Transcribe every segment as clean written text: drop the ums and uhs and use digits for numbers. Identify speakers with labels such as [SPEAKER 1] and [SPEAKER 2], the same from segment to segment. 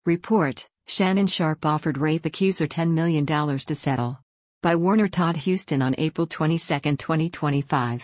[SPEAKER 1] Report: Shannon Sharpe offered rape accuser $10 million to settle. By Warner Todd Huston on April 22, 2025.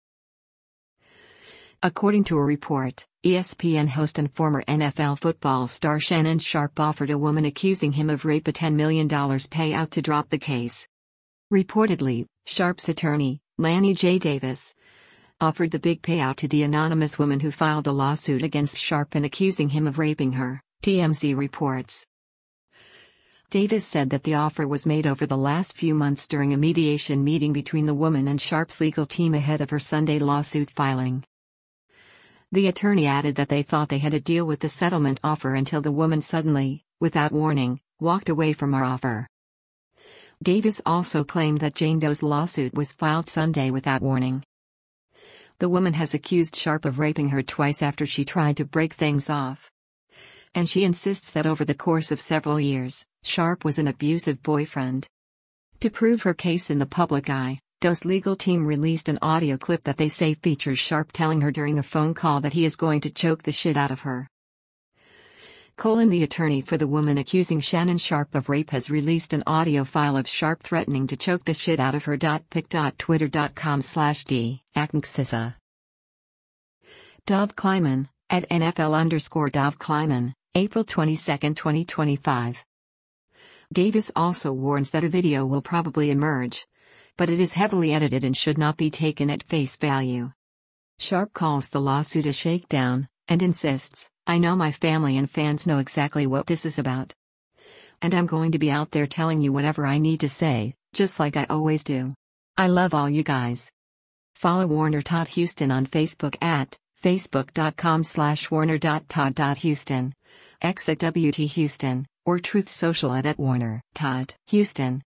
[SPEAKER 1] According to a report, ESPN host and former NFL football star Shannon Sharpe offered a woman accusing him of rape a $10 million payout to drop the case. Reportedly, Sharpe's attorney, Lanny J. Davis, offered the big payout to the anonymous woman who filed a lawsuit against Sharpe and accusing him of raping her, TMZ reports. Davis said that the offer was made over the last few months during a mediation meeting between the woman and Sharpe's legal team ahead of her Sunday lawsuit filing. The attorney added that they thought they had a deal with the settlement offer until the woman suddenly, without warning, walked away from our offer. Davis also claimed that Jane Doe's lawsuit was filed Sunday without warning. The woman has accused Sharpe of raping her twice after she tried to break things off. And she insists that over the course of several years, Sharpe was an abusive boyfriend. To prove her case in the public eye, Doe's legal team released an audio clip that they say features Sharpe telling her during a phone call that he is going to choke the shit out of her. The attorney for the woman accusing Shannon Sharpe of rape has released an audio file of Sharpe threatening to choke the shit out of her. Pic.twitter.com/d. Aknksisa. Dov Kleiman, at NFL_Dov Kleiman, April 22, 2025. Davis also warns that a video will probably emerge, but it is heavily edited and should not be taken at face value. Sharpe calls the lawsuit a shakedown, and insists, "I know my family and fans know exactly what this is about. And I'm going to be out there telling you whatever I need to say, just like I always do. I love all you guys." Follow Warner Todd Huston on Facebook at facebook.com/warner.todd.huston, X at WT Huston, or Truth Social at @Warner Todd Huston.